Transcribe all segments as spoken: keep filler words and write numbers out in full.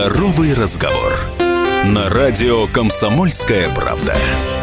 Здоровый разговор. На радио «Комсомольская правда».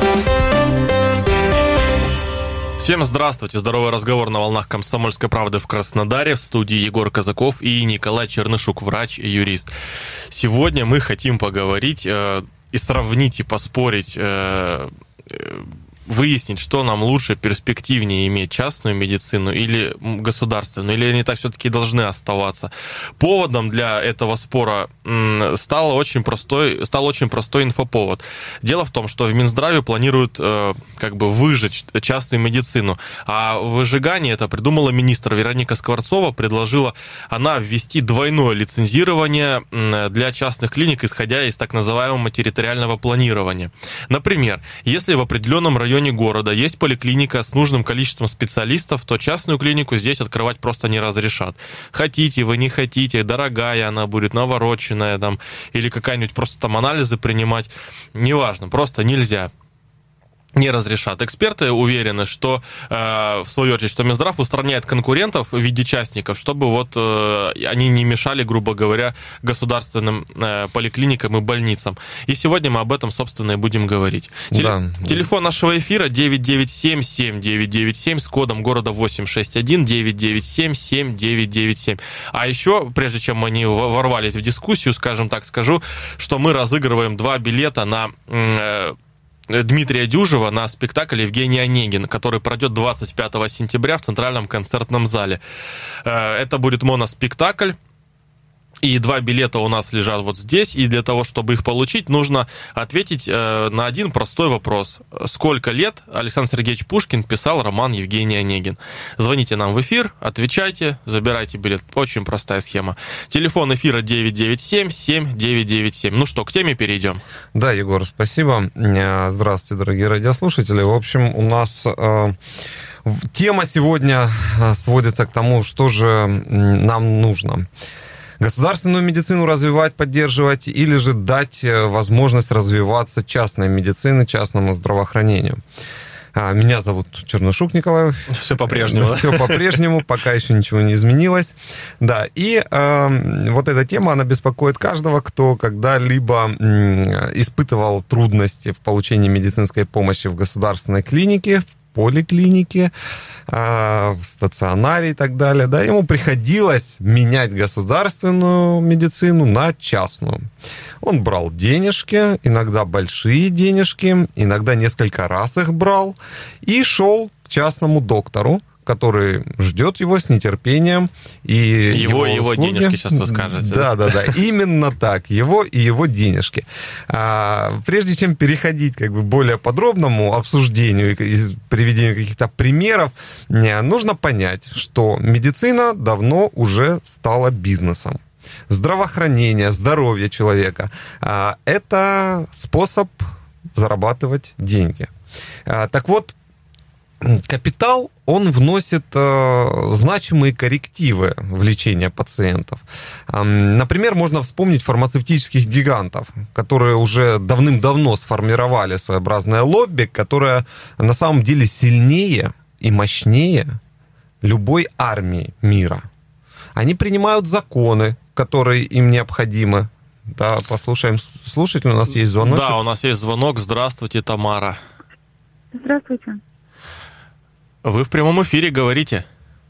Всем здравствуйте. Здоровый разговор на волнах «Комсомольской правды» в Краснодаре. В студии Егор Казаков и Николай Чернышук, врач и юрист. Сегодня мы хотим поговорить э, и сравнить, и поспорить, э, э, выяснить, что нам лучше, перспективнее иметь, частную медицину или государственную, или они так все-таки должны оставаться. Поводом для этого спора стал очень простой, стал очень простой инфоповод. Дело в том, что в Минздраве планируют как бы выжечь частную медицину, а выжигание это придумала министр Вероника Скворцова, предложила она ввести двойное лицензирование для частных клиник, исходя из так называемого территориального планирования. Например, если в определенном районе В районе города есть поликлиника с нужным количеством специалистов, то частную клинику здесь открывать просто не разрешат. Хотите вы, не хотите, дорогая она будет, навороченная там, или какая-нибудь просто там анализы принимать, неважно, просто нельзя. Не разрешат. Эксперты уверены, что, э, в свою очередь, что Минздрав устраняет конкурентов в виде частников, чтобы вот э, они не мешали, грубо говоря, государственным э, поликлиникам и больницам. И сегодня мы об этом, собственно, и будем говорить. Теле- да. Телефон нашего эфира девять девять семь семь девять девять семь с кодом города восемь шесть один девять девять семь семь девять девять семь. А еще, прежде чем мы не ворвались в дискуссию, скажем так, скажу, что мы разыгрываем два билета на... Э, Дмитрия Дюжева на спектакль «Евгений Онегин», который пройдет двадцать пятого сентября в Центральном концертном зале. Это будет моноспектакль. И два билета у нас лежат вот здесь, и для того, чтобы их получить, нужно ответить э, на один простой вопрос. Сколько лет Александр Сергеевич Пушкин писал роман «Евгений Онегин»? Звоните нам в эфир, отвечайте, забирайте билет. Очень простая схема. Телефон эфира девять девять семь семь девять девять семь. Ну что, к теме перейдем? Да, Егор, спасибо. Здравствуйте, дорогие радиослушатели. В общем, у нас... Э... Тема сегодня сводится к тому, что же нам нужно. Государственную медицину развивать, поддерживать, или же дать возможность развиваться частной медицине, частному здравоохранению. Меня зовут Чернышук Николай. Все по-прежнему. Все по-прежнему, пока еще ничего не изменилось. Да, и э, вот эта тема, она беспокоит каждого, кто когда-либо э, испытывал трудности в получении медицинской помощи в государственной клинике, в поликлинике, в стационаре и так далее, да, ему приходилось менять государственную медицину на частную. Он брал денежки, иногда большие денежки, иногда несколько раз их брал, и шел к частному доктору, который ждет его с нетерпением. И его, его, его денежки, сейчас вы скажете. Да, да, да, именно так, его и его денежки. А, прежде чем переходить как бы более подробному обсуждению и приведению каких-то примеров, нужно понять, что медицина давно уже стала бизнесом. Здравоохранение, здоровье человека а, – это способ зарабатывать деньги. А, так вот, капитал, он вносит э, значимые коррективы в лечение пациентов. Э, например, можно вспомнить фармацевтических гигантов, которые уже давным-давно сформировали своеобразное лобби, которое на самом деле сильнее и мощнее любой армии мира. Они принимают законы, которые им необходимы. Да, послушаем слушателя, у нас есть звонок. Да, у нас есть звонок. Здравствуйте, Тамара. Здравствуйте. Вы в прямом эфире говорите.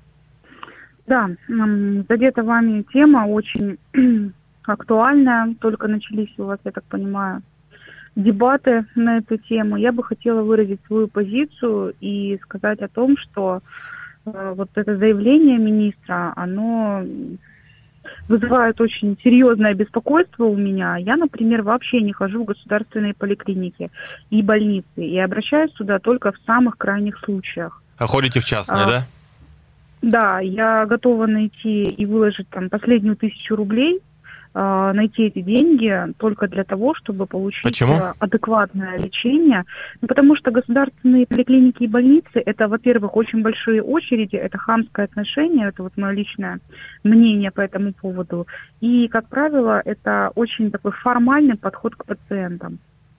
Да, задета вами тема очень актуальная. Только начались у вас, я так понимаю, дебаты на эту тему. Я бы хотела выразить свою позицию и сказать о том, что э, вот это заявление министра, оно вызывает очень серьезное беспокойство у меня. Я, например, вообще не хожу в государственные поликлиники и больницы, и обращаюсь туда только в самых крайних случаях. А ходите в частные, а, да? Да, я готова найти и выложить там последнюю тысячу рублей, э, найти эти деньги только для того, чтобы получить Почему? адекватное лечение. Ну, потому что государственные поликлиники и больницы, это, во-первых, очень большие очереди, это хамское отношение, это вот мое личное мнение по этому поводу. И, как правило, это очень такой формальный подход к пациентам.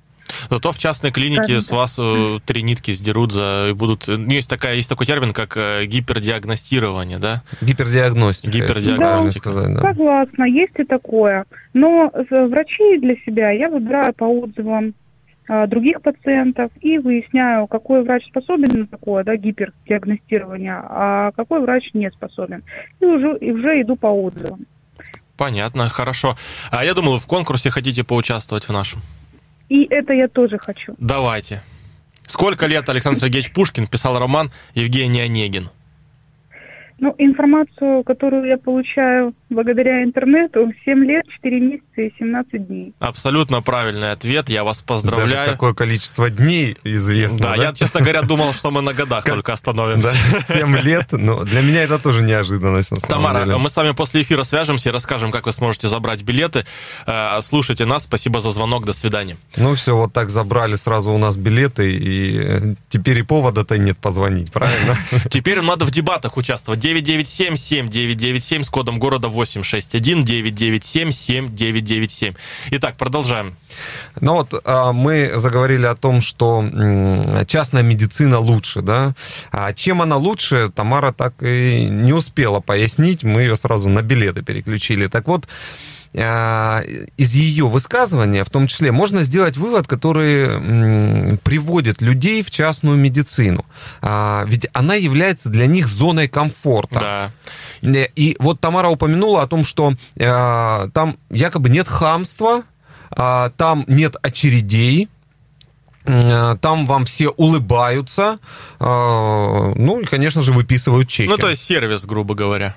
Зато в частной клинике Да, с да. вас э, три нитки сдерут за... и будут... ну, Есть, такая, есть такой термин, как э, гипердиагностирование, да? Гипердиагностика. Гипердиагностика. если правильно сказать, да. Согласна, есть и такое. Но э, врачей для себя я выбираю по отзывам э, других пациентов и выясняю, какой врач способен на такое, да, гипердиагностирование, а какой врач не способен. И уже, и уже иду по отзывам. Понятно, хорошо. А я думал, вы в конкурсе хотите поучаствовать в нашем. И это я тоже хочу. Давайте. Сколько лет Александр Сергеевич Пушкин писал роман «Евгений Онегин»? Ну, информацию, которую я получаю благодаря интернету, семь лет, четыре месяца и семнадцать дней. Абсолютно правильный ответ, я вас поздравляю. Даже такое количество дней известно. Да, Да, я, честно говоря, думал, что мы на годах только остановимся. Да, семь лет, но для меня это тоже неожиданность на самом Тамара, деле. мы с вами после эфира свяжемся и расскажем, как вы сможете забрать билеты. Э, Слушайте нас, спасибо за звонок, до свидания. Ну все, вот так забрали сразу у нас билеты, и теперь и повода-то нет позвонить, правильно? Теперь им надо в дебатах участвовать. девять девять семь семь девять девять семь с кодом города восемь шесть один девять девять семь семь девять девять семь. Итак, продолжаем. Ну вот а, мы заговорили о том, что м, частная медицина лучше, да? А чем она лучше, Тамара так и не успела пояснить, мы ее сразу на билеты переключили. Так вот, а, из ее высказывания, в том числе, можно сделать вывод, который м, приводит людей в частную медицину. А, ведь она является для них зоной комфорта. Да. И вот Тамара упомянула о том, что а, там якобы нет хамства, а, там нет очередей, а, там вам все улыбаются, а, ну и, конечно же, выписывают чеки. Ну, то есть сервис, грубо говоря.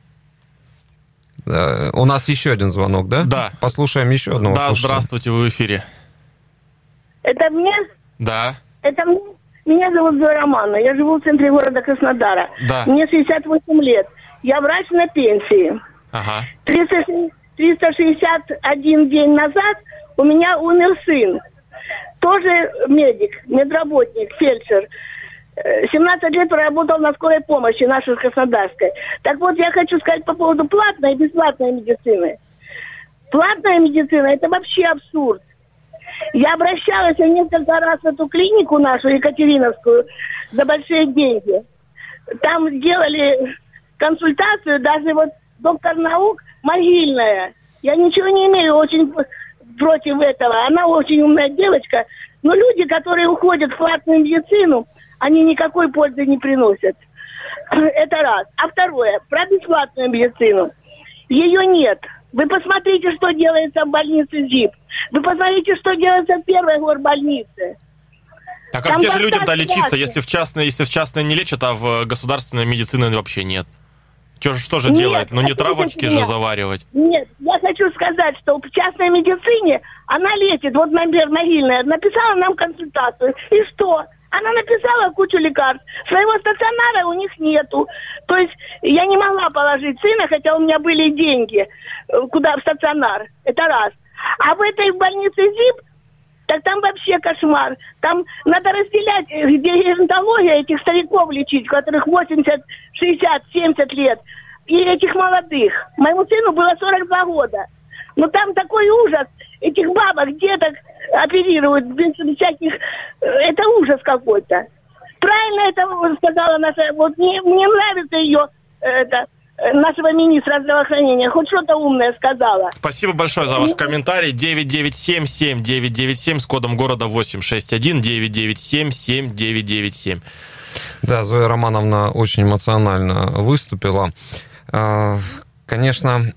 У нас еще один звонок, да? Да. Послушаем еще одного. Да, слушателя. здравствуйте, вы в эфире. Это мне? Да, Это мне? Меня зовут Зоя Романовна. Я живу в центре города Краснодара. да. Мне шестьдесят восемь лет. Я врач на пенсии. Ага. триста шестьдесят один день назад у меня умер сын. Тоже медик, медработник, фельдшер. семнадцать лет проработал на скорой помощи нашей краснодарской. Так вот, я хочу сказать по поводу платной и бесплатной медицины. Платная медицина – это вообще абсурд. Я обращалась несколько раз в эту клинику нашу, Екатериновскую, за большие деньги. Там делали консультацию, даже вот доктор наук Могильная. Я ничего не имею очень против этого. Она очень умная девочка. Но люди, которые уходят в платную медицину, они никакой пользы не приносят. Это раз. А второе, про бесплатную медицину. Ее нет. Вы посмотрите, что делается в больнице ЗИП. Вы посмотрите, что делается в первой горбольнице. А как Там те же людям-то достаточно лечиться, платят. если в частной, если в частной не лечат, а в государственной медицине вообще нет? Что же, что же Нет, делать? Ну не послушайте травочки же меня. заваривать. Нет, я хочу сказать, что в частной медицине она лечит. Вот, например, Могильная написала нам консультацию. И что? Она написала кучу лекарств. Своего стационара у них нету. То есть я не могла положить сына, хотя у меня были деньги, э, куда в стационар. Это раз. А в этой больнице ЗИП, так там вообще кошмар. Там надо разделять, э, где геронтология этих стариков лечить, у которых восемьдесят, шестьдесят, семьдесят лет, и этих молодых. Моему сыну было сорок два года. Но там такой ужас. Этих бабок, деток оперируют без всяких... Это ужас какой-то. Правильно это сказала наша... Вот мне, мне нравится ее, это, нашего министра здравоохранения. Хоть что-то умное сказала. Спасибо большое за ваш комментарий. девять девять семь семь девять девять семь с кодом города восемь шесть один девять девять семь семь девять девять семь. Да, Зоя Романовна очень эмоционально выступила. Конечно,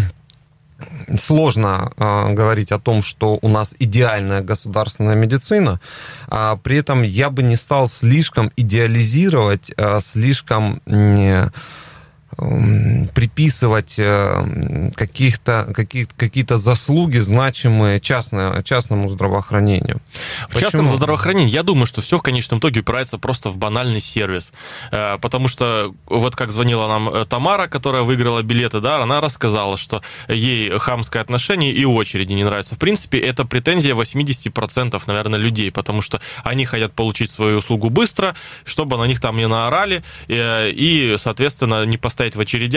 сложно э, говорить о том, что у нас идеальная государственная медицина, а при этом я бы не стал слишком идеализировать, э, слишком э, э, приписывать э, каких-то, каких, какие-то заслуги значимые частное, частному здравоохранению. В частном здравоохранении, я думаю, что все в конечном итоге упирается просто в банальный сервис. Потому что, вот как звонила нам Тамара, которая выиграла билеты, да, она рассказала, что ей хамское отношение и очереди не нравятся. В принципе, это претензия восемьдесят процентов, наверное, людей, потому что они хотят получить свою услугу быстро, чтобы на них там не наорали, и, соответственно, не постоять в очередях и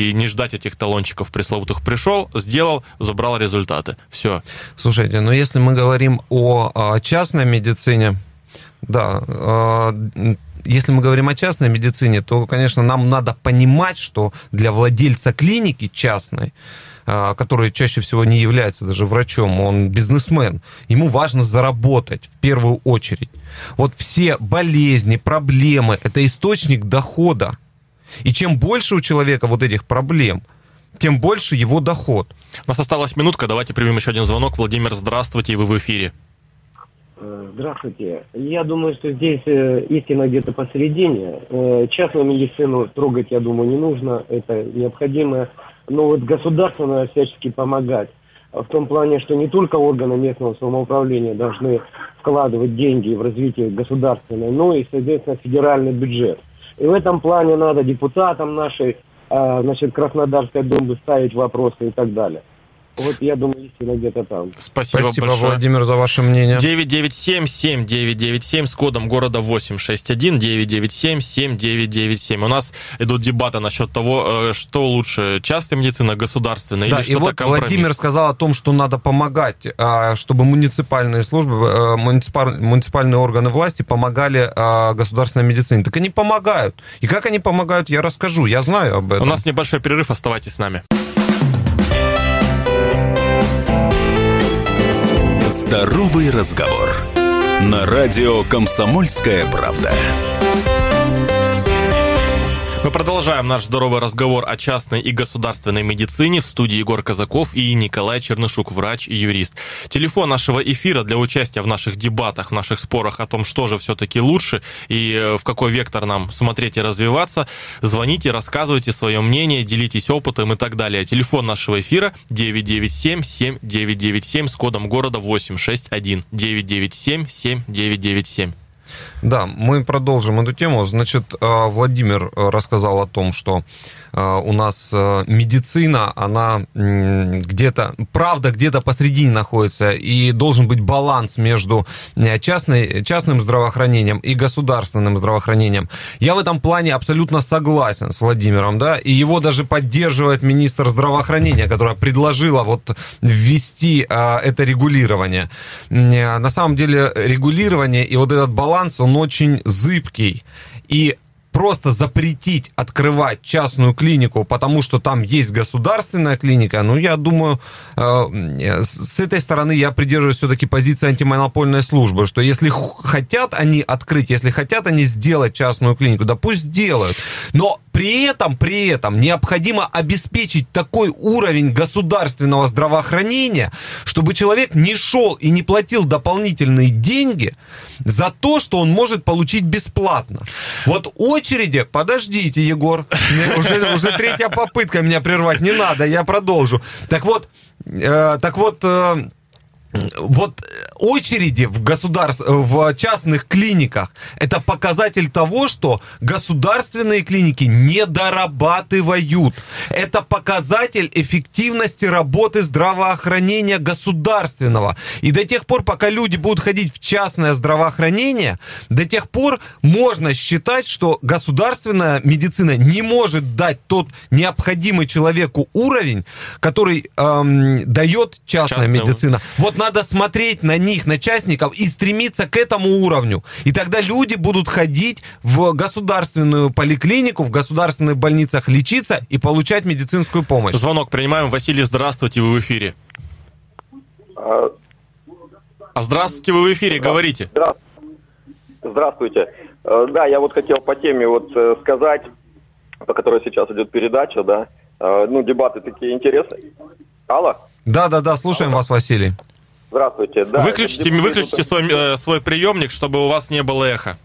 и не ждать этих талончиков пресловутых. Пришел, сделал, забрал результаты. Все. Слушайте, но если мы говорим о частной медицине, да, если мы говорим о частной медицине, то, конечно, нам надо понимать, что для владельца клиники частной, который чаще всего не является даже врачом, он бизнесмен, ему важно заработать в первую очередь. Вот все болезни, проблемы – это источник дохода. И чем больше у человека вот этих проблем, тем больше его доход. У нас осталась минутка, давайте примем еще один звонок. Владимир, здравствуйте, вы в эфире. Здравствуйте. Я думаю, что здесь истина где-то посередине. Частную медицину трогать, я думаю, не нужно, это необходимо. Но вот государственное всячески помогать. В том плане, что не только органы местного самоуправления должны вкладывать деньги в развитие государственное, но и, соответственно, федеральный бюджет. И в этом плане надо депутатам нашей, значит, Краснодарской Думы ставить вопросы и так далее. Вот я думаю, истина где-то там. Спасибо, Спасибо большое. Владимир, за ваше мнение. девять девять семь семь девять девять семь с кодом города восемь шесть один девять девять семь семь девять девять семь. У нас идут дебаты насчет того, что лучше, частная медицина, государственная, да, или что-то и вот компромисс. Владимир сказал о том, что надо помогать, чтобы муниципальные службы, муниципальные органы власти помогали государственной медицине. Так они помогают. И как они помогают, я расскажу. Я знаю об этом. У нас небольшой перерыв, оставайтесь с нами. Здоровый разговор. На радио «Комсомольская правда». Мы продолжаем наш здоровый разговор о частной и государственной медицине. В студии Егор Казаков и Николай Чернышук, врач и юрист. Телефон нашего эфира для участия в наших дебатах, в наших спорах о том, что же все-таки лучше и в какой вектор нам смотреть и развиваться. Звоните, рассказывайте свое мнение, делитесь опытом и так далее. Телефон нашего эфира девять девять семь семь девять девять семь с кодом города восемь шесть один девять девять семь семь девять девять семь. Да, мы продолжим эту тему. Значит, Владимир рассказал о том, что у нас медицина, она где-то, правда, где-то посредине находится, и должен быть баланс между частной, частным здравоохранением и государственным здравоохранением. Я в этом плане абсолютно согласен с Владимиром, да, и его даже поддерживает министр здравоохранения, которая предложила вот ввести это регулирование. На самом деле регулирование и вот этот баланс, он очень зыбкий, и просто запретить открывать частную клинику, потому что там есть государственная клиника, ну, я думаю, э, с этой стороны я придерживаюсь все-таки позиции антимонопольной службы, что если хотят они открыть, если хотят они сделать частную клинику, да пусть сделают. Но при этом, при этом необходимо обеспечить такой уровень государственного здравоохранения, чтобы человек не шел и не платил дополнительные деньги за то, что он может получить бесплатно. Вот очереди, подождите, Егор, уже, уже третья попытка меня прервать, не надо, я продолжу. Так вот, э, так вот, э, вот очереди в, государств... в частных клиниках – это показатель того, что государственные клиники не дорабатывают. Это показатель эффективности работы здравоохранения государственного. И до тех пор, пока люди будут ходить в частное здравоохранение, до тех пор можно считать, что государственная медицина не может дать тот необходимый человеку уровень, который эм, дает частная Частная. медицина. Вот надо смотреть на них, на частников, и стремиться к этому уровню. И тогда люди будут ходить в государственную поликлинику, в государственных больницах лечиться и получать медицинскую помощь. Звонок принимаем. Василий, здравствуйте, вы в эфире. А здравствуйте, вы в эфире, говорите. Здравствуйте. Да, я вот хотел по теме вот сказать, по которой сейчас идет передача, да. Ну, дебаты такие интересные. Алло? Да-да-да, слушаем Алло. вас, Василий. Здравствуйте. Да, выключите выключите свой, э, свой приемник, чтобы у вас не было эхо.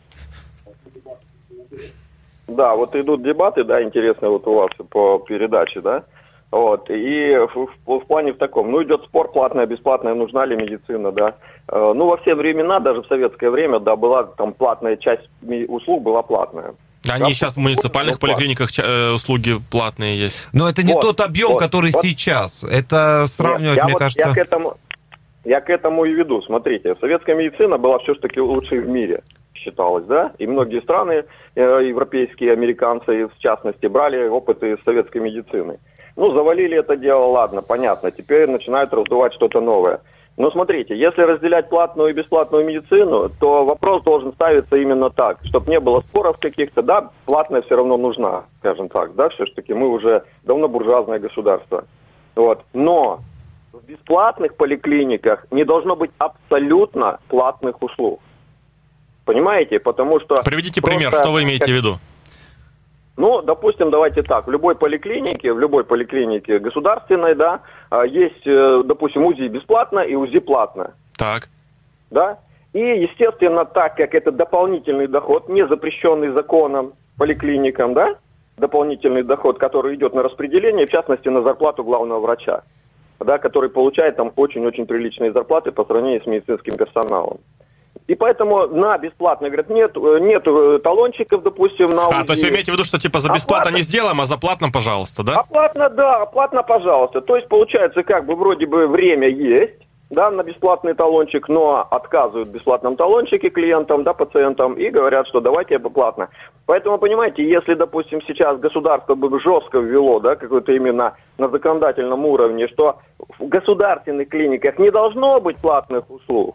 Да, вот идут дебаты, да, интересные вот у вас по передаче, да. Вот, и в, в, в плане в таком, ну, идет спор, платная, бесплатная, нужна ли медицина, да. Э, ну, во все времена, даже в советское время, да, была там платная часть услуг, была платная. Они да, сейчас в муниципальных поликлиниках э, услуги платные есть. Но это не вот, тот объем, вот, который вот. сейчас. Это сравнивать, Нет, мне вот, кажется... Я к, этому, я к этому и веду. Смотрите, советская медицина была все-таки лучшей в мире. считалось, да, и многие страны, европейские, американцы, в частности, брали опыты из советской медицины. Ну, завалили это дело, ладно, понятно, теперь начинают раздувать что-то новое. Но смотрите, если разделять платную и бесплатную медицину, то вопрос должен ставиться именно так, чтобы не было споров каких-то, да, платная все равно нужна, скажем так, да, все-таки мы уже давно буржуазное государство. Вот. Но в бесплатных поликлиниках не должно быть абсолютно платных услуг. Понимаете? Потому что... Приведите пример, что вы имеете в виду? Ну, допустим, давайте так, в любой поликлинике, в любой поликлинике государственной, да, есть, допустим, УЗИ бесплатно и УЗИ платно. Так. Да? И, естественно, так как это дополнительный доход, не запрещенный законом поликлиникам, да, дополнительный доход, который идет на распределение, в частности, на зарплату главного врача, да, который получает там очень-очень приличные зарплаты по сравнению с медицинским персоналом. И поэтому на бесплатно, говорят, нет, нет талончиков, допустим, на УЗИ. А, то есть вы имеете в виду, что типа за бесплатно оплатно... не сделаем, а за платно, пожалуйста, да? Оплатно, да, оплатно, пожалуйста. То есть, получается, как бы вроде бы время есть, да, на бесплатный талончик, но отказывают в бесплатном талончике клиентам, да, пациентам, и говорят, что давайте бесплатно. Поэтому, понимаете, если, допустим, сейчас государство бы жестко ввело, да, какое-то именно на законодательном уровне, что в государственных клиниках не должно быть платных услуг,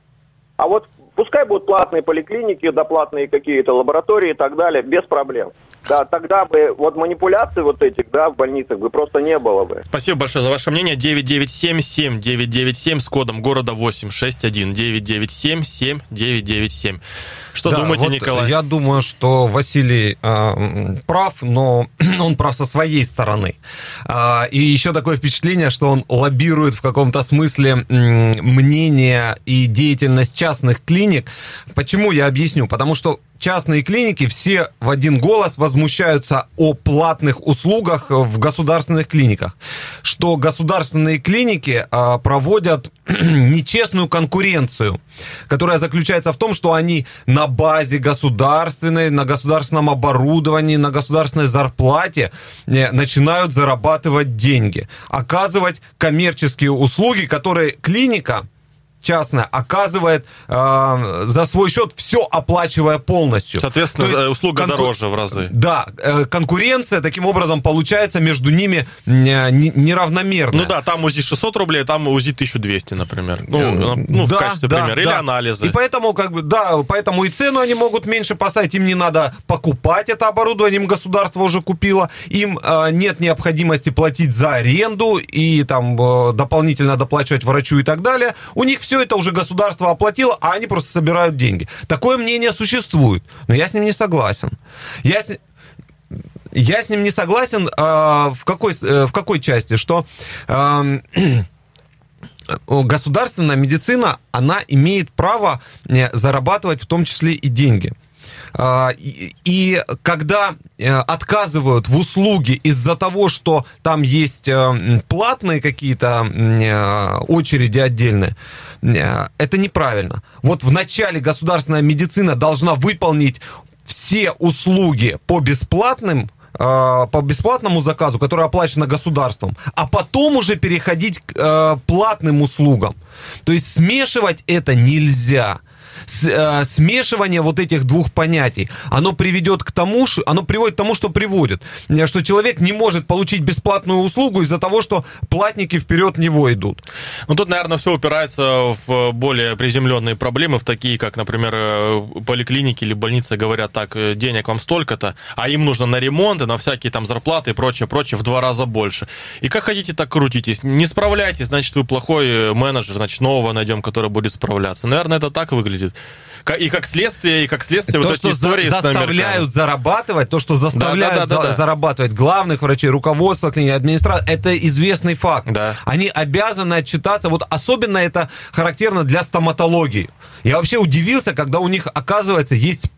а вот пускай будут платные поликлиники, доплатные какие-то лаборатории и так далее, без проблем. Да, тогда бы вот манипуляций вот этих, да, в больницах бы просто не было бы. Спасибо большое за ваше мнение. девять девять семь семь девять девять семь с кодом города восемь шесть один. девять девять семь семь девять девять семь. Что да, думаете, вот Николай? Я думаю, что Василий э, прав, но он прав со своей стороны. Э, и еще такое впечатление, что он лоббирует в каком-то смысле э, мнение и деятельность частных клиник. Почему, я объясню. Потому что частные клиники все в один голос возмущаются о платных услугах в государственных клиниках. Что государственные клиники э, проводят нечестную конкуренцию, которая заключается в том, что они на базе государственной, на государственном оборудовании, на государственной зарплате начинают зарабатывать деньги, оказывать коммерческие услуги, которые клиника частная оказывает э, за свой счет, все оплачивая полностью. Соответственно, есть, услуга конку... дороже в разы. Да, э, конкуренция таким образом получается между ними неравномерная. Ну да, там УЗИ шестьсот рублей, там УЗИ тысяча двести, например. Ну, ну да, в качестве да, примера. Да. Или анализы. И поэтому, как бы, да, поэтому и цену они могут меньше поставить, им не надо покупать это оборудование, им государство уже купило, им э, нет необходимости платить за аренду и там э, дополнительно доплачивать врачу и так далее. У них все это уже государство оплатило, а они просто собирают деньги. Такое мнение существует, но я с ним не согласен. Я с, я с ним не согласен э, в, какой, э, в какой части, что э, государственная медицина, она имеет право зарабатывать в том числе и деньги. И, и когда отказывают в услуге из-за того, что там есть платные какие-то очереди отдельные, это неправильно. Вот вначале государственная медицина должна выполнить все услуги по бесплатным, по бесплатному заказу, который оплачен государством, а потом уже переходить к платным услугам. То есть смешивать это нельзя. Смешивание вот этих двух понятий, оно приведет к тому, что, оно приводит к тому, что приводит, что человек не может получить бесплатную услугу из-за того, что платники вперед него идут. Ну, тут, наверное, все упирается в более приземленные проблемы, в такие, как, например, поликлиники или больницы говорят, так, денег вам столько-то, а им нужно на ремонт и на всякие там зарплаты и прочее, прочее в два раза больше. И как хотите, так крутитесь. Не справляйтесь, значит, вы плохой менеджер, значит, нового найдем, который будет справляться. Наверное, это так выглядит. И как следствие, и как следствие то, вот эти что истории за, заставляют зарабатывать, то, что заставляют да, да, да, за, да, да. зарабатывать главных врачей, руководство клиники, администрация, это известный факт. Да. Они обязаны отчитаться. Вот особенно это характерно для стоматологии. Я вообще удивился, когда у них, оказывается, есть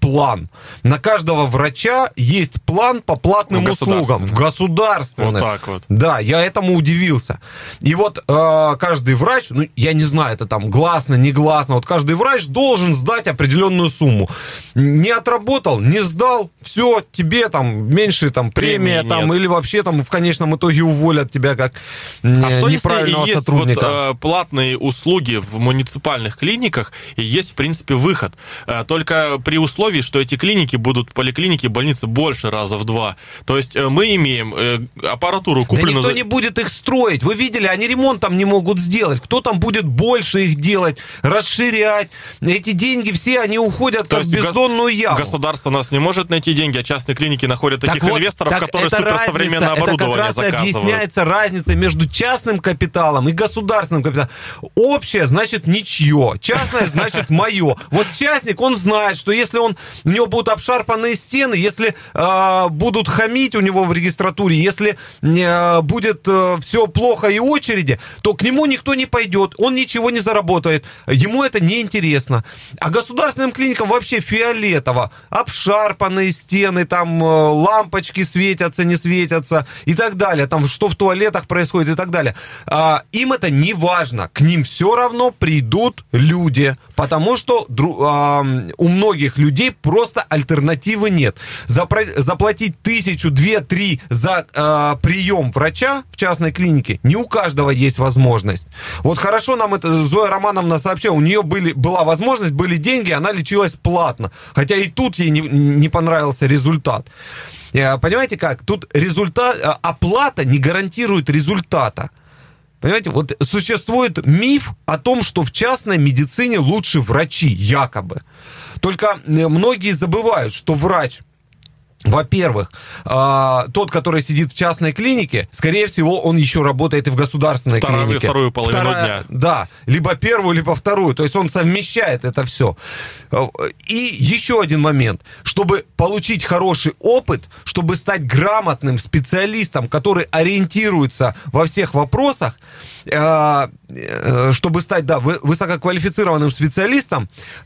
план. На каждого врача есть план по платным услугам. В государственных. Вот так вот. Да, я этому удивился. И вот э, каждый врач, ну, я не знаю, это там гласно, негласно, вот каждый врач должен сдать определенную сумму. Не отработал, не сдал, все, тебе там меньше там премия, Премии там, нет. или вообще там в конечном итоге уволят тебя как э, А что неправильного если есть сотрудника. вот, э, платные услуги в муниципальных клиниках и есть, в принципе, выход? Э, только при условии, что эти клиники будут, поликлиники, больницы больше раза в два. То есть э, мы имеем э, аппаратуру Да купленную... никто за- не будет их строить. Вы видели, они ремонт там не могут сделать. Кто там будет больше их делать, расширять? Эти деньги все, они уходят То как в есть гос- бездонную яму. Государство у нас не может найти деньги, а частные клиники находят таких Так вот, инвесторов, так которые это суперсовременное разница, оборудование это как раз и заказывают. объясняется разница между частным капиталом и государственным капиталом. Общее значит ничье, частное значит мое. Вот частник, он знает, что если он, у него будут обшарпанные стены, если э, будут хамить у него в регистратуре, если э, будет э, все плохо и очереди, то к нему никто не пойдет, он ничего не заработает, ему это не интересно. А государственным клиникам вообще фиолетово. Обшарпанные стены, там э, лампочки светятся, не светятся и так далее. Там что в туалетах происходит и так далее. А, им это не важно. К ним все равно придут люди. Потому что дру, а, у многих людей просто альтернативы нет. Запро- заплатить тысячу, две, три за а, прием врача в частной клинике не у каждого есть возможность. Вот хорошо нам это Зоя Романовна сообщила, у нее были, была возможность, были деньги, она лечилась платно. Хотя и тут ей не, не понравился результат. Понимаете как? Тут результат, оплата не гарантирует результата. Понимаете, вот существует миф о том, что в частной медицине лучше врачи, якобы. Только многие забывают, что врач, во-первых, тот, который сидит в частной клинике, скорее всего, он еще работает и в государственной Вторую, клинике. вторую половину Вторая, дня. Да, либо первую, либо вторую. То есть он совмещает это все. И еще один момент. Чтобы получить хороший опыт, чтобы стать грамотным специалистом, который ориентируется во всех вопросах, чтобы стать, да, высококвалифицированным специалистом,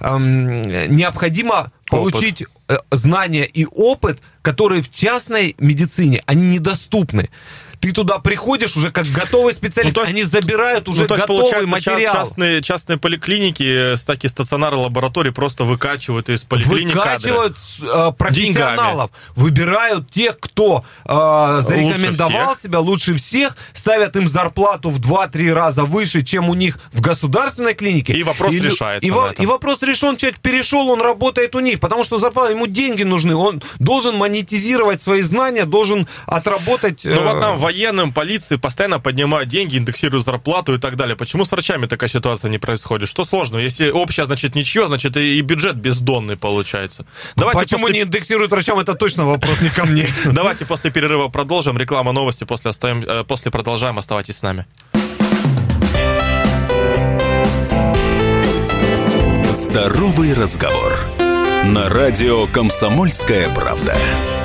необходимо получить опыт. Знания и опыт, которые в частной медицине, они недоступны. Ты туда приходишь уже как готовый специалист, ну, есть, они забирают уже ну, готовый материал. Частные, частные поликлиники, такие стационары лабораторий просто выкачивают из поликлиник Выкачивают кадры. Профессионалов, деньгами. Выбирают тех, кто э, зарекомендовал себя лучше всех, ставят им зарплату в два-три раза выше, чем у них в государственной клинике. И вопрос и, решается. И, и, и вопрос решен, человек перешел, он работает у них, потому что зарплата, ему деньги нужны, он должен монетизировать свои знания, должен отработать... Ну вот нам военным, полиции постоянно поднимают деньги, индексируют зарплату и так далее. Почему с врачами такая ситуация не происходит? Что сложно? Если общее, значит, ничего, значит, и бюджет бездонный получается. Давайте Почему после... не индексируют врачам? Это точно вопрос не ко мне. Давайте после перерыва продолжим. Реклама, новости, после, остаем... после продолжаем. Оставайтесь с нами. Здоровый разговор. На радио «Комсомольская правда».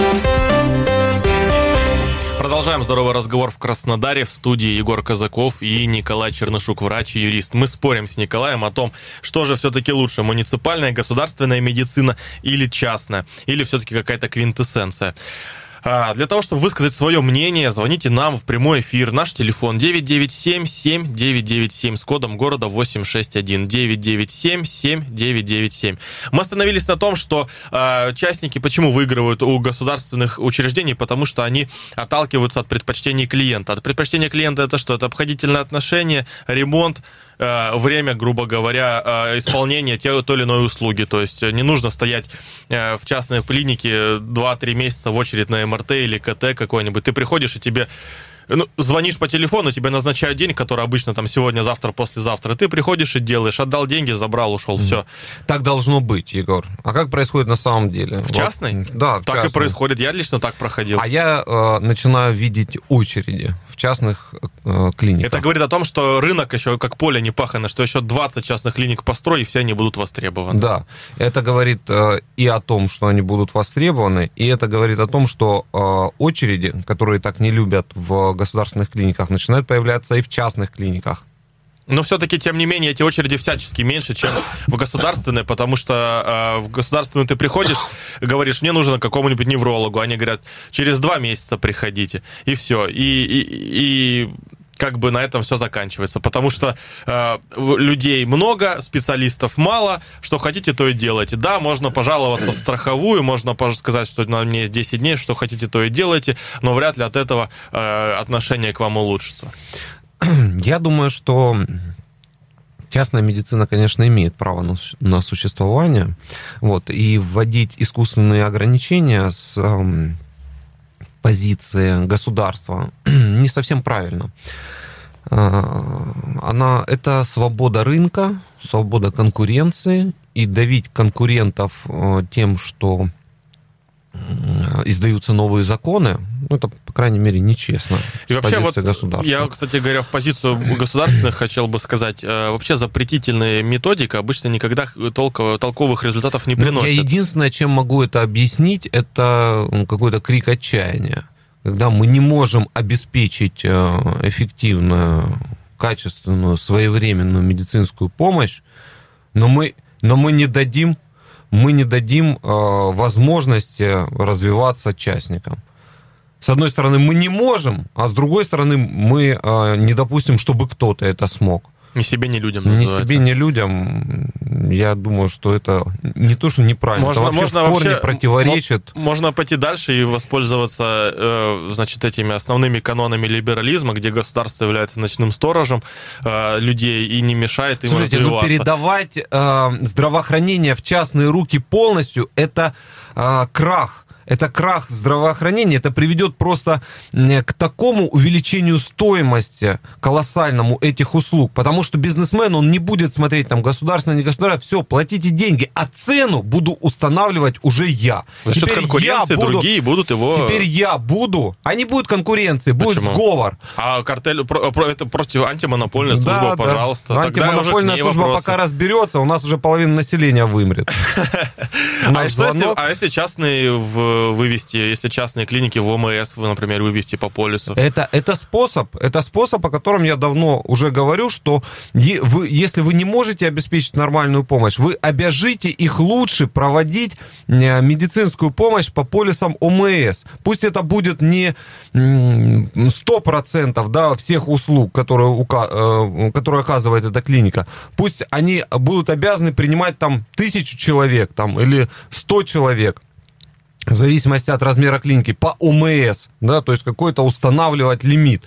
Продолжаем здоровый разговор в Краснодаре. В студии Егор Казаков и Николай Чернышук, врач и юрист. Мы спорим с Николаем о том, что же все-таки лучше, муниципальная, государственная медицина или частная, или все-таки какая-то квинтэссенция. Для того, чтобы высказать свое мнение, звоните нам в прямой эфир. Наш телефон девять девять семь семь девять девять семь с кодом города восемь шесть один. девять девять семь семь девять девять семь. Мы остановились на том, что э, частники почему выигрывают у государственных учреждений, потому что они отталкиваются от предпочтений клиента. От предпочтения клиента это что? Это обходительное отношение, ремонт, время, грубо говоря, исполнения той, той или иной услуги. То есть не нужно стоять в частной клинике два-три месяца в очередь на эм эр тэ или ка тэ какой-нибудь. Ты приходишь, и тебе... Ну, звонишь по телефону, тебе назначают день, который обычно там сегодня, завтра, послезавтра. Ты приходишь и делаешь, отдал деньги, забрал, ушел, mm-hmm. все. Так должно быть, Егор. А как происходит на самом деле? В вот. частной? Да, в так частной. и происходит. Я лично так проходил. А я э, начинаю видеть очереди в частных э, клиниках. Это говорит о том, что рынок еще как поле не пахано, что еще двадцать частных клиник построй, и все они будут востребованы. Да, это говорит э, и о том, что они будут востребованы, и это говорит о том, что э, очереди, которые так не любят в государственных клиниках, начинают появляться и в частных клиниках. Но все-таки, тем не менее, эти очереди всячески меньше, чем в государственной, потому что э, в государственную ты приходишь, говоришь, мне нужно к какому-нибудь неврологу. Они говорят, через два месяца приходите. И все. И, и, и как бы на этом все заканчивается. Потому что э, людей много, специалистов мало. Что хотите, то и делайте. Да, можно пожаловаться в страховую, можно сказать, что на мне есть десять дней, что хотите, то и делайте. Но вряд ли от этого э, отношение к вам улучшится. Я думаю, что частная медицина, конечно, имеет право на, на существование, вот, и вводить искусственные ограничения с эм, позиции государства не совсем правильно. Э, она, это свобода рынка, свобода конкуренции, и давить конкурентов э, тем, что издаются новые законы, ну, это, по крайней мере, нечестно. И вообще, вот государства. Я, кстати говоря, в позицию государственных хотел бы сказать, вообще запретительная методика обычно никогда толковых, толковых результатов не приносит. Я единственное, чем могу это объяснить, это какой-то крик отчаяния. Когда мы не можем обеспечить эффективную, качественную, своевременную медицинскую помощь, но мы, но мы не дадим мы не дадим э, возможности развиваться частникам. С одной стороны, мы не можем, а с другой стороны, мы э, не допустим, чтобы кто-то это смог. Ни себе, ни людям называется. Ни себе, ни людям. Я думаю, что это не то, что неправильно, можно, это вообще можно в корне вообще, противоречит. Можно пойти дальше и воспользоваться э, значит, этими основными канонами либерализма, где государство является ночным сторожем э, людей и не мешает им Слушайте, развиваться. Ну передавать э, здравоохранение в частные руки полностью, это э, крах. Это крах здравоохранения, это приведет просто к такому увеличению стоимости колоссальному этих услуг, потому что бизнесмен, он не будет смотреть там государственное, не государственное, все, платите деньги, а цену буду устанавливать уже я. За счет конкуренции буду, другие будут его... Теперь я буду, а не будет конкуренции, будет Почему? сговор. А картель, про, про, это против антимонопольная служба, да, пожалуйста. Да. Антимонопольная служба вопросы. Пока разберется, у нас уже половина населения вымрет. А если частные в вывести, если частные клиники в ОМС, вы, например, вывести по полису? Это, это способ, это способ, о котором я давно уже говорю, что е, вы, если вы не можете обеспечить нормальную помощь, вы обяжите их лучше проводить медицинскую помощь по полисам ОМС. Пусть это будет не сто процентов да, всех услуг, которые, которые оказывает эта клиника. Пусть они будут обязаны принимать там тысячу человек там, или сто человек. В зависимости от размера клиники, по ОМС, да, то есть какой-то устанавливать лимит.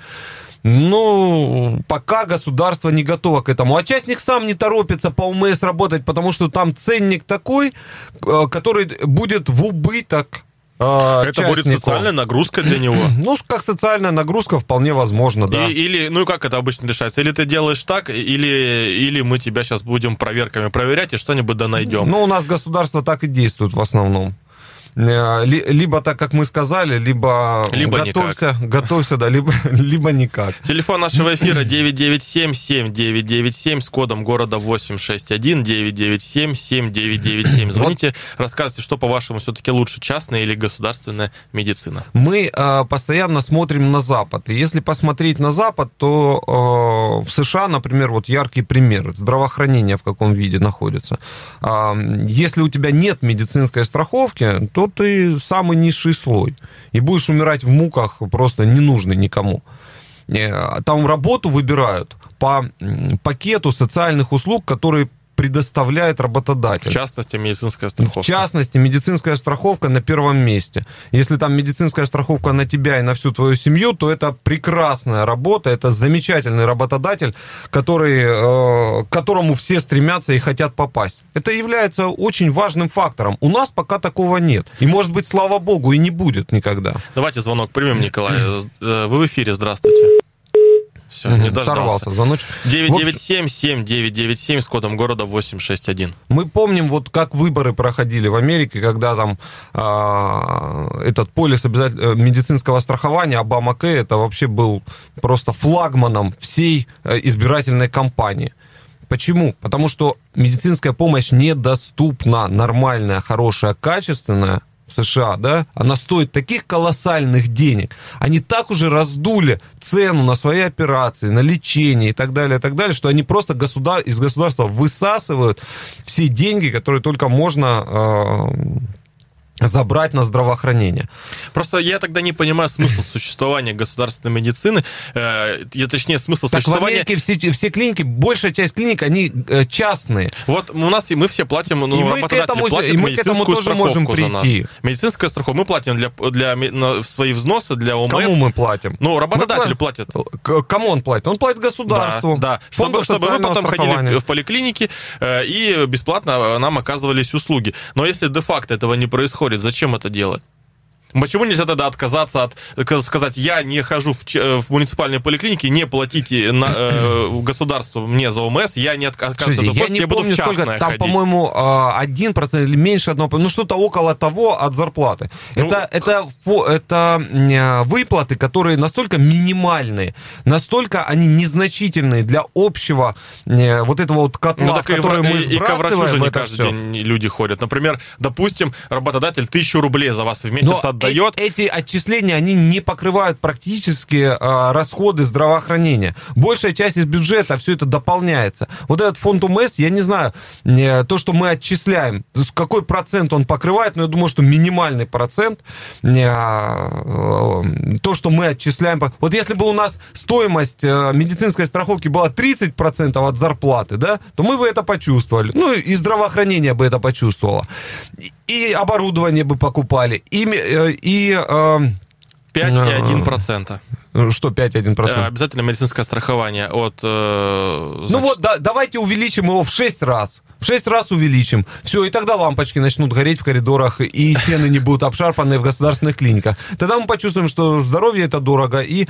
Ну, пока государство не готово к этому. А частник сам не торопится по ОМС работать, потому что там ценник такой, который будет в убыток Это частнику. Будет социальная нагрузка для него? Ну, как социальная нагрузка, вполне возможно, да. И, или, ну, как это обычно решается? Или ты делаешь так, или, или мы тебя сейчас будем проверками проверять и что-нибудь да найдем. Ну, у нас государство так и действует в основном. Либо так, как мы сказали, либо, либо готовься, никак. готовься, да, либо, либо никак. Телефон нашего эфира девять девять семь семь девять девять семь с кодом города восемь шесть один девять девять семь семь девять девять семь. Звоните, рассказывайте, что, по-вашему, все-таки лучше, частная или государственная медицина? Мы э, постоянно смотрим на Запад. И если посмотреть на Запад, то э, в США, например, вот яркий пример, здравоохранение в каком виде находится. Э, если у тебя нет медицинской страховки, то ты самый низший слой. И будешь умирать в муках, просто не нужный никому. Там работу выбирают по пакету социальных услуг, которые предоставляет работодатель. В частности, медицинская страховка. В частности, медицинская страховка на первом месте. Если там медицинская страховка на тебя и на всю твою семью, то это прекрасная работа, это замечательный работодатель, который, э, к которому все стремятся и хотят попасть. Это является очень важным фактором. У нас пока такого нет. И, может быть, слава богу, и не будет никогда. Давайте звонок примем, Николай. Вы в эфире, здравствуйте. Все, угу, не дождался. Звоночек. девять девять семь семь девять девять семь с кодом города восемь шесть один. Мы помним, вот как выборы проходили в Америке, когда там а, этот полис обязательно медицинского страхования, Обама-Кэр, это вообще был просто флагманом всей избирательной кампании. Почему? Потому что медицинская помощь недоступна, нормальная, хорошая, качественная, в США, да, она стоит таких колоссальных денег. Они так уже раздули цену на свои операции, на лечение и так далее, и так далее, что они просто государ... из государства высасывают все деньги, которые только можно э... забрать на здравоохранение. Просто я тогда не понимаю смысл существования государственной медицины, э, точнее, смысл так существования... Так в Америке все, все клиники, большая часть клиник, они э, частные. Вот у нас и мы все платим, ну, и мы к этому, платят и мы к этому тоже можем прийти. Медицинская страховка. Мы платим для, для, на свои взносы для ОМС. Кому мы платим? Ну, работодатели платят. Кому он платит? Он платит государству. Да, да. Чтобы, чтобы мы потом ходили в поликлинике э, и бесплатно нам оказывались услуги. Но если де-факто этого не происходит, зачем это делать? Почему нельзя тогда отказаться от, сказать, я не хожу в, в муниципальные поликлиники, не платите на, э, государству мне за ОМС, я не отказываюсь от ОМС, я, я буду в частное ходить. Там, по-моему, один процент или меньше одного, ну что-то около того от зарплаты. Ну, это, это, это выплаты, которые настолько минимальные, настолько они незначительные для общего вот этого вот котла, ну, в который мы сбрасываем. И к врачу же не каждый все. день люди ходят. Например, допустим, работодатель тысячу рублей за вас в месяц Но отдает. Эти отчисления, они не покрывают практически э, расходы здравоохранения. Большая часть из бюджета, все это дополняется. Вот этот фонд ОМС, я не знаю, э, то, что мы отчисляем, какой процент он покрывает, но я думаю, что минимальный процент, э, э, то, что мы отчисляем. Вот если бы у нас стоимость э, медицинской страховки была тридцать процентов от зарплаты, да, то мы бы это почувствовали. Ну, и здравоохранение бы это почувствовало. И оборудование бы покупали, и... и пять и один процент процента. Что пять и один процент? Обязательно медицинское страхование от... Значит... Ну вот, да, давайте увеличим его в шесть раз. В шесть раз увеличим. Все, и тогда лампочки начнут гореть в коридорах, и стены не будут обшарпаны в государственных клиниках. Тогда мы почувствуем, что здоровье это дорого, и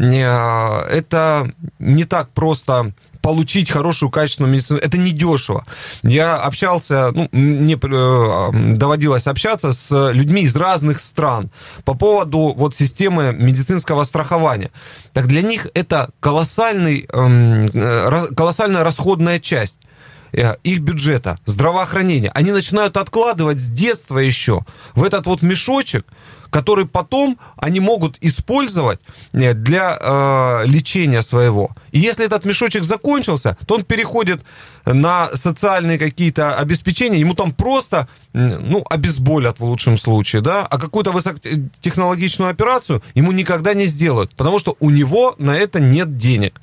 это не так просто... получить хорошую, качественную медицину. Это недешево. Я общался, ну, мне доводилось общаться с людьми из разных стран по поводу вот системы медицинского страхования. Так для них это колоссальный, колоссальная расходная часть их бюджета, здравоохранения. Они начинают откладывать с детства еще в этот вот мешочек, который потом они могут использовать для э, лечения своего. И если этот мешочек закончился, то он переходит на социальные какие-то обеспечения, ему там просто, ну, обезболят в лучшем случае, да, а какую-то высокотехнологичную операцию ему никогда не сделают, потому что у него на это нет денег.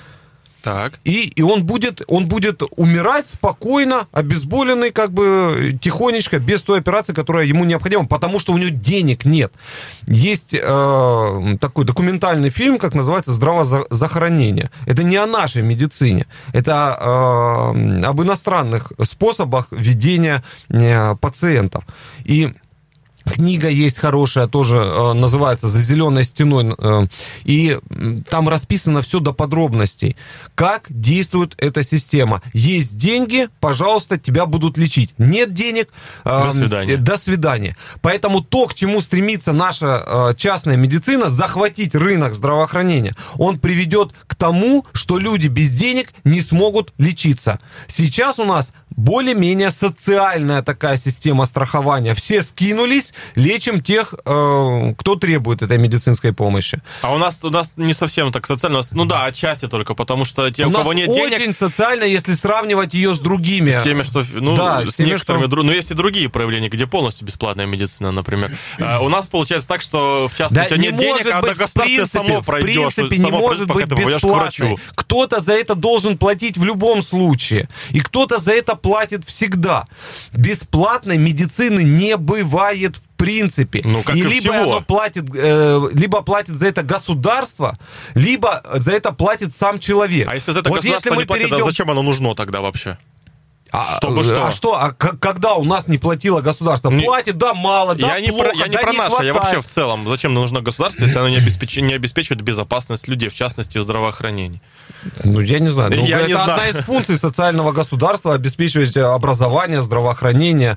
Так. И, и он будет, он будет умирать спокойно, обезболенный, как бы тихонечко, без той операции, которая ему необходима, потому что у него денег нет. Есть э, такой документальный фильм, как называется «Здравозахоронение». Это не о нашей медицине, это э, об иностранных способах ведения э, пациентов. И книга есть хорошая, тоже э, называется «За зеленой стеной», э, и там расписано все до подробностей, как действует эта система. Есть деньги, пожалуйста, тебя будут лечить. Нет денег, э, до свидания. До свидания. Поэтому то, к чему стремится наша э, частная медицина, захватить рынок здравоохранения, он приведет к тому, что люди без денег не смогут лечиться. Сейчас у нас более-менее социальная такая система страхования. Все скинулись, лечим тех, э, кто требует этой медицинской помощи. А у нас, у нас не совсем так социально. Ну да, отчасти только, потому что те, у, у кого нас нет очень денег... социально, если сравнивать ее с другими. С теми, что... Ну, да, с, с теми, некоторыми... что... Но есть и другие проявления, где полностью бесплатная медицина, например. А у нас получается так, что в частности да, у тебя нет денег, а до государства само пройдешь. В принципе, не может быть бесплатной. Кто-то за это должен платить в любом случае. И кто-то за это платит всегда. Бесплатной медицины не бывает в принципе. Ну, как и, и либо всего. оно платит, э, либо платит за это государство, либо за это платит сам человек. А если за это вот государство если не платит, перейдем... а зачем оно нужно тогда вообще? А, Чтобы что? А что? А к- когда у нас не платило государство? Не... Платит, да, мало, да, я не плохо, про, я не да, про не наше, хватает. я вообще в целом. Зачем нужно государство, если оно не обеспечивает, не обеспечивает безопасность людей, в частности, в здравоохранении? Ну, я не знаю. Ну, я это не одна знаю. из функций социального государства — обеспечивать образование, здравоохранение,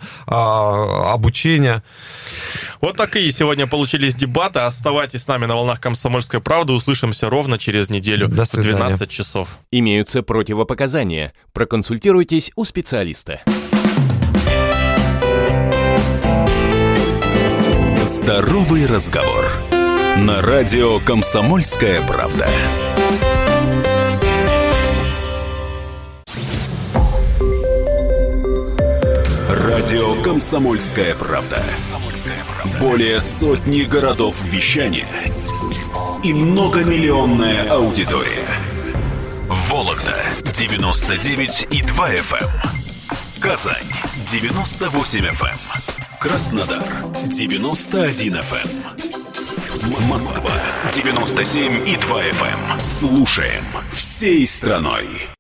обучение. Вот такие сегодня получились дебаты. Оставайтесь с нами на волнах «Комсомольской правды». Услышимся ровно через неделю До в свидания. двенадцать часов. Имеются противопоказания. Проконсультируйтесь у специалиста. Здоровый разговор. На радио «Комсомольская правда». Радио «Комсомольская правда». Более сотни городов вещания и многомиллионная аудитория. Вологда девяносто девять и два эф эм, Казань девяносто восемь эф эм, Краснодар девяносто один эф эм, Москва девяносто семь и два эф эм. Слушаем всей страной.